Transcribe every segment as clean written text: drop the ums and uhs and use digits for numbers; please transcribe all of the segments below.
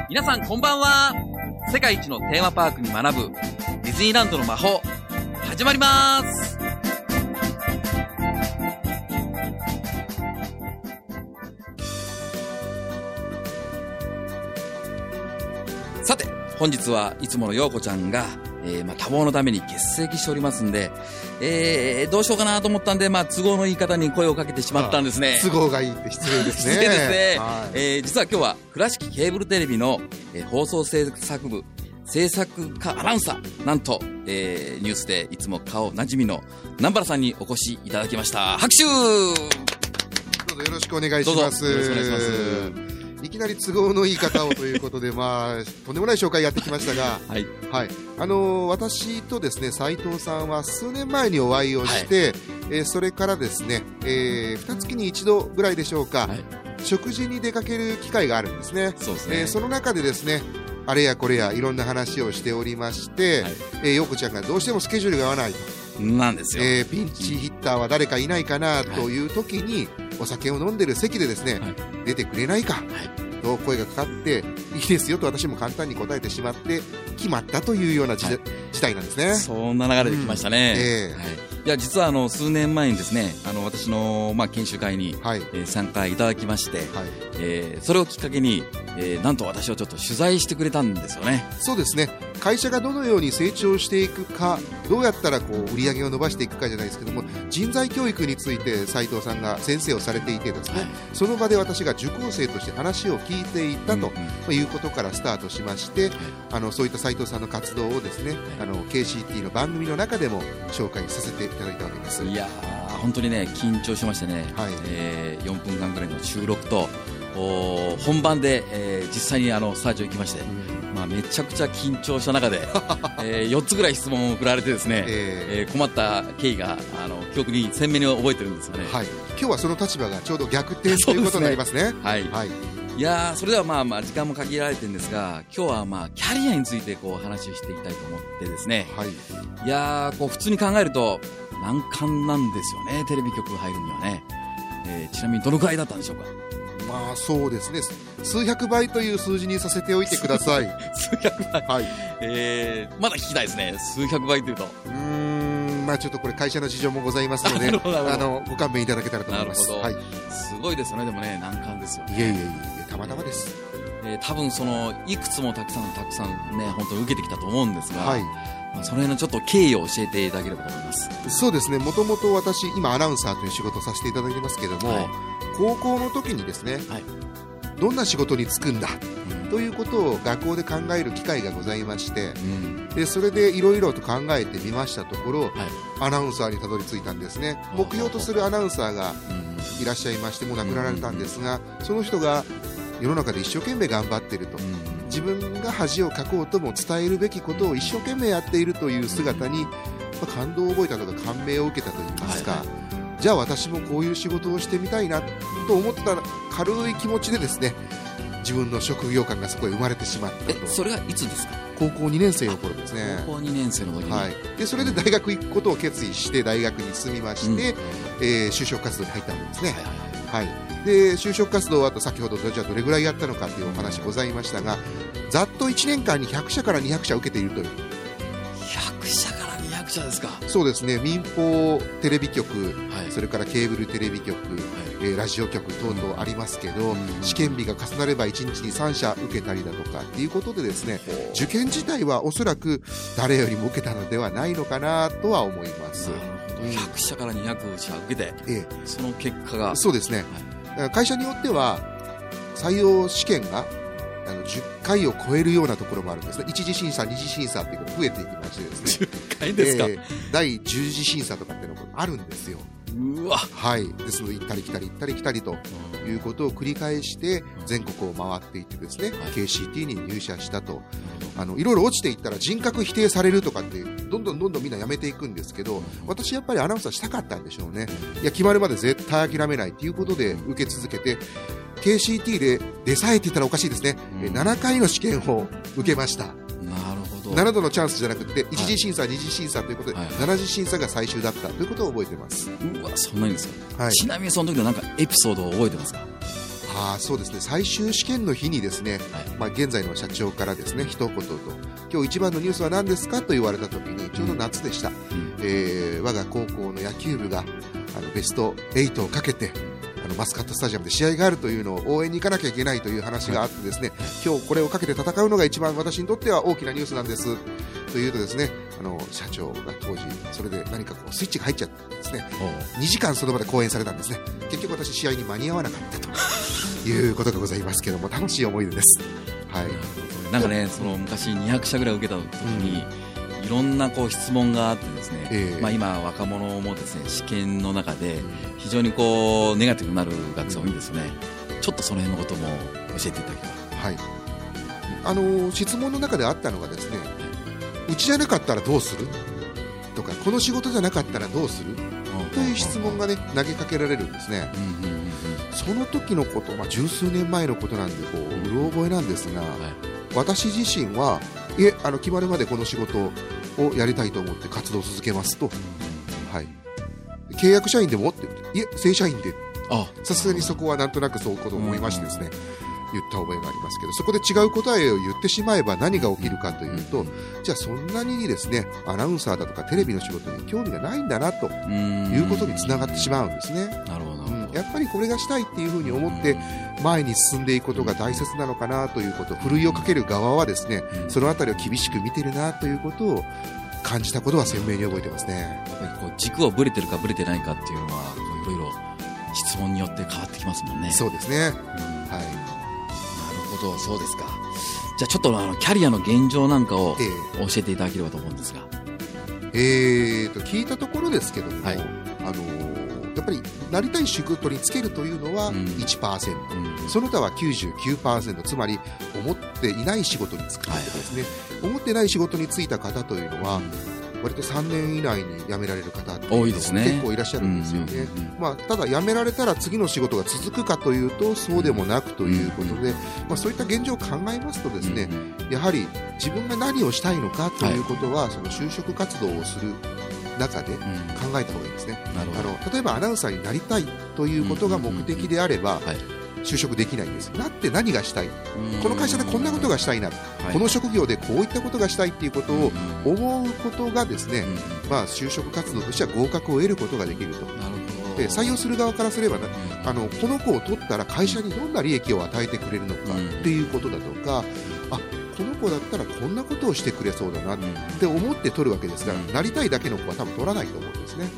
皆さんこんばんは。世界一のテーマパークに学ぶディズニーランドの魔法始まります。さて本日はいつものようこちゃんが、多忙のために欠席しておりますんで、どうしようかなと思ったんで、都合のいい方に声をかけてしまったんですね。 都合がいいって失礼ですね。 失礼ですね。 はい、 実は今日は倉敷ケーブルテレビの、放送制作部制作課アナウンサー、なんと、ニュースでいつも顔なじみの南原さんにお越しいただきました。拍手。 どうぞよろしくお願いします。 どうぞよろしくお願いします。 いきなり都合のいい方をということで、とんでもない紹介やってきましたが、 はい、 はい、私とですね斉藤さんは数年前にお会いをして、それからですね、2月に一度ぐらいでしょうか、食事に出かける機会があるんですね。 そうですね。 その中でですね、あれやこれやいろんな話をしておりまして、陽子ちゃんがどうしてもスケジュールが合わないとなんですよ。 ピンチヒッターは誰かいないかなという時に、お酒を飲んでる席でですね、出てくれないかと声がかかって、いいですよと私も簡単に答えてしまって決まったというような事態なんですね。 そんな流れで来ましたね。いや実は数年前にですね、私の研修会に、参加いただきまして、それをきっかけに、なんと私をちょっと取材してくれたんですよね。 そうですね。会社がどのように成長していくか、どうやったら売り上げを伸ばしていくかじゃないですけども、人材教育について斉藤さんが先生をされていてですね、その場で私が受講生として話を聞いていたということからスタートしまして、そういった斉藤さんの活動をですね、KCT の番組の中でも紹介させていただいたわけです。 いやー本当にね緊張しましてね、4分間ぐらいの収録と本番で、実際にスタジオ行きまして、めちゃくちゃ緊張した中で、4つぐらい質問を振られてですね、困った経緯が記憶に鮮明に覚えてるんですよね。 今日はその立場がちょうど逆転ということになりますね。 いやそれでは時間も限られてるんですが、今日はキャリアについて話をしていきたいと思ってですね、いや普通に考えると難関なんですよね、テレビ局入るにはね。ちなみにどのくらいだったんでしょうか。 そうですね、数百倍という数字にさせておいてください。 数百倍、まだ聞きたいですね。数百倍というとちょっとこれ会社の事情もございますのでご勘弁いただけたらと思います。 なるほど、すごいですよね。でもね難関ですよね。 いえたまたまです。 多分いくつもたくさんね本当に受けてきたと思うんですが、その辺のちょっと経緯を教えていただければと思います。 そうですね、もともと私今アナウンサーという仕事をさせていただいてますけども、高校の時にですね、どんな仕事に就くんだということを学校で考える機会がございまして、でそれでいろいろと考えてみましたところ、アナウンサーにたどり着いたんですね。目標とするアナウンサーがいらっしゃいまして、もう亡くなられたんですが、その人が世の中で一生懸命頑張っていると、自分が恥をかこうとも伝えるべきことを一生懸命やっているという姿に感動を覚えたとか感銘を受けたといいますか、じゃあ私もこういう仕事をしてみたいなと思った軽い気持ちでですね、自分の職業観がそこへ生まれてしまったと。 それがいつですか。 高校2年生の頃ですね。 高校2年生の時に、 でそれで大学行くことを決意して大学に進みまして、就職活動に入ったわけですね。で就職活動は先ほどじゃあどれぐらいやったのかというお話ございましたが、ざっと1年間に100社から200社受けているという。 100社から200社ですか。 そうですね、民放テレビ局、それからケーブルテレビ局、ラジオ局等々ありますけど、試験日が重なれば1日に3社受けたりだとかっていうことでですね、受験自体はおそらく誰よりも受けたのではないのかなとは思います。 100社から200社受けて、その結果が。 そうですね、会社によっては採用試験が10回を超えるようなところもあるんですね。1次審査、2次審査っていうことが増えていきましてですね、 10回ですか。 第10次審査とかっていうのもあるんですよ。ですので行ったり来たり行ったり来たりということを繰り返して全国を回っていってですね、KCT に入社したと。いろいろ落ちていったら人格否定されるとかってどんどんみんなやめていくんですけど、私やっぱりアナウンサーしたかったんでしょうね。いや決まるまで絶対諦めないということで受け続けて、 KCT で出さえて言ったらおかしいですね、7回の試験を受けました。7度のチャンスじゃなくて1次審査、2次審査ということで、7次審査が最終だったということを覚えています。 うわ、そんなにですか。ちなみにその時のなんかエピソードを覚えてますか。 そうですね、最終試験の日にですね、現在の社長からですね一言と、今日一番のニュースは何ですかと言われた時にちょうど夏でした、我が高校の野球部がベスト8をかけてマスカットスタジアムで試合があるというのを応援に行かなきゃいけないという話があってですね、今日これをかけて戦うのが一番私にとっては大きなニュースなんですというとですね、社長が当時それで何かスイッチが入っちゃってですね、2時間その場で講演されたんですね。結局私試合に間に合わなかったということがございますけども、楽しい思い出です。はい、 なんかね、その昔200社ぐらい受けた時に、いろんな質問があってですね、今若者もですね試験の中で非常にネガティブになる学生多いんですね。ちょっとその辺のことも教えていただければ。 はい、質問の中であったのがですね、うちじゃなかったらどうするとか、この仕事じゃなかったらどうするという質問がね投げかけられるんですね。その時のこと、十数年前のことなんでうろ覚えなんですが、私自身は決まるまでこの仕事をやりたいと思って活動を続けますと、契約社員でもって言って、正社員で、さすがにそこはなんとなくそういうことを思いましてですね、言った覚えがありますけど、そこで違う答えを言ってしまえば何が起きるかというと、じゃあそんなにですねアナウンサーだとかテレビの仕事に興味がないんだなということにつながってしまうんですね。 なるほど、 やっぱりこれがしたいっていうふうに思って前に進んでいくことが大切なのかなということ、ふるいをかける側はですね、そのあたりを厳しく見てるなということを感じたことは鮮明に覚えてますね。 やっぱり軸をぶれてるかぶれてないかっていうのはいろいろ質問によって変わってきますもんね。 そうですね、 そうですか。じゃあちょっとキャリアの現状なんかを教えていただければと思うんですが、 聞いたところですけども、やっぱりなりたい仕事に就けるというのは 1%、その他は 99%、つまり思っていない仕事に就くということですね。思ってない仕事に就いた方というのは、割と3年以内に辞められる方っていうのが結構いらっしゃるんですよね。ただ辞められたら次の仕事が続くかというとそうでもなくということで、そういった現状を考えますとですね、やはり自分が何をしたいのかということは、その就職活動をする中で考えた方がいいですね。例えばアナウンサーになりたいということが目的であれば、就職できないんです。なって何がしたい、この会社でこんなことがしたいな、この職業でこういったことがしたいということを思うことがですね、就職活動としては合格を得ることができると。で採用する側からすれば、この子を取ったら会社にどんな利益を与えてくれるのかっていうことだとか、この子だったらこんなことをしてくれそうだなって思って取るわけですから、なりたいだけの子は多分取らないと思うんですね。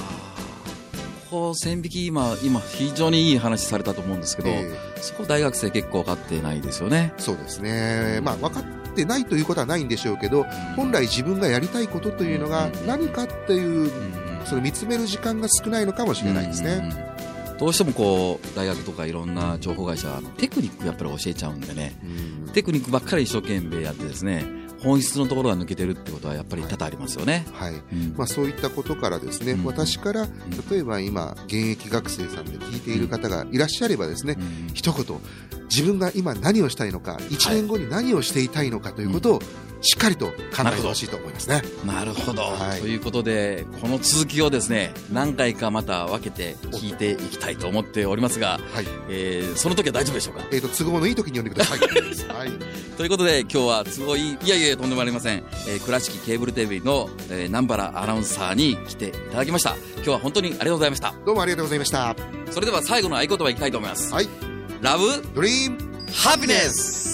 線引き今非常にいい話されたと思うんですけど、そこ大学生結構分かってないですよね。 そうですね、分かってないということはないんでしょうけど、本来自分がやりたいことというのが何かっていう、その見つめる時間が少ないのかもしれないですね。 どうしても大学とかいろんな情報会社はテクニックやっぱり教えちゃうんでね、テクニックばっかり一生懸命やってですね、本質のところが抜けてるってことはやっぱり多々ありますよね。 そういったことからですね、私から例えば今現役学生さんで聞いている方がいらっしゃればですね、一言自分が今何をしたいのか、1年後に何をしていたいのかということをしっかりと考えてほしいと思いますね。 なるほど、ということでこの続きをですね何回かまた分けて聞いていきたいと思っておりますが、その時は大丈夫でしょうか。 都合のいい時に呼んでください。 ということで今日は都合いい、いやとんでもありません、倉敷ケーブルテレビの、南原アナウンサーに来ていただきました。今日は本当にありがとうございました。 どうもありがとうございました。 それでは最後の合言葉いきたいと思います。ラブドリームハピネス。